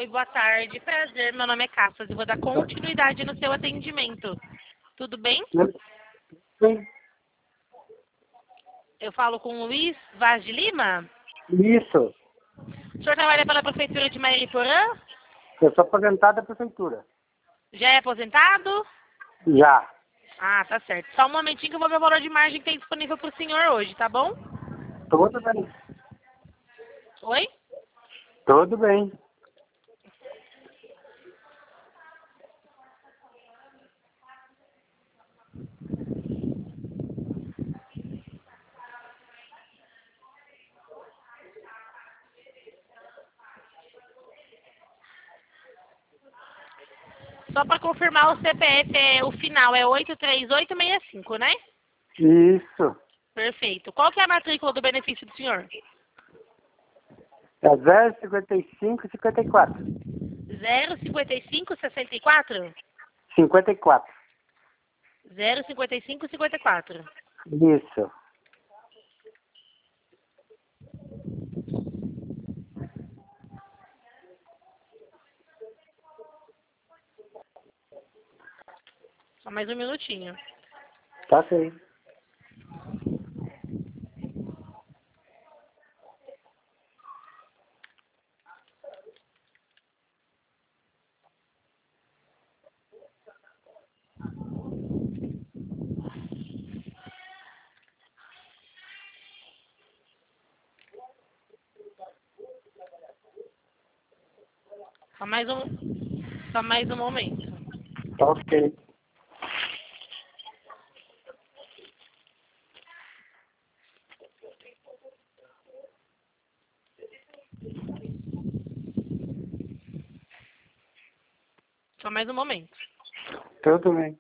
Oi, boa tarde. Prazer, meu nome é Cassas e vou dar continuidade no seu atendimento. Tudo bem? Sim. Eu falo com o Luiz Vaz de Lima. Isso. O senhor trabalha pela Prefeitura de Mariporã? Eu sou aposentado da prefeitura. Já é aposentado? Já. Ah, tá certo. Só um momentinho que eu vou ver o valor de margem que tem disponível para o senhor hoje, tá bom? Tudo bem. Oi? Tudo bem. Só para confirmar o CPF, o final é 83865, né? Isso. Perfeito. Qual que é a matrícula do benefício do senhor? É 05554. 05564? 54. 05554. Isso. Só mais um minutinho. Tá ok. Só mais um momento. Tá ok. Só mais um momento. Tudo bem.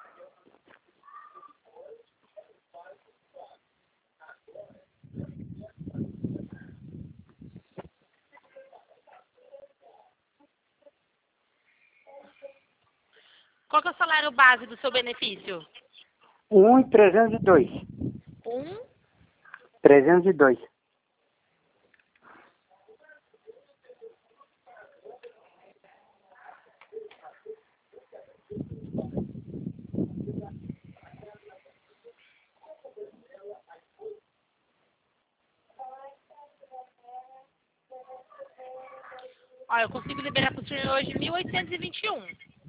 Qual que é o salário base do seu benefício? 302. 1. 302. Ó, eu consigo liberar para o senhor hoje 1.821.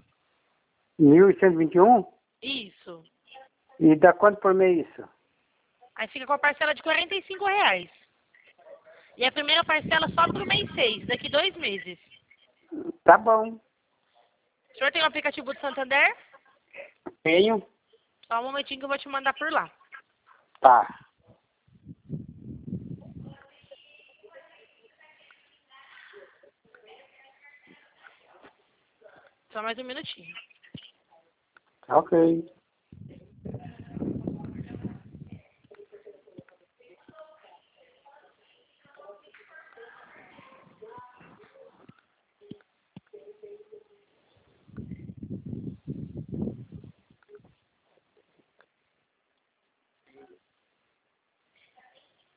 1121? Isso. E dá quanto por mês isso? Aí fica com a parcela de R$ 45. E a primeira parcela só para o mês 6, daqui 2 meses. Tá bom. O senhor tem o aplicativo do Santander? Tenho? Só um momentinho que eu vou te mandar por lá. Tá. Só mais um minutinho. Tá ok.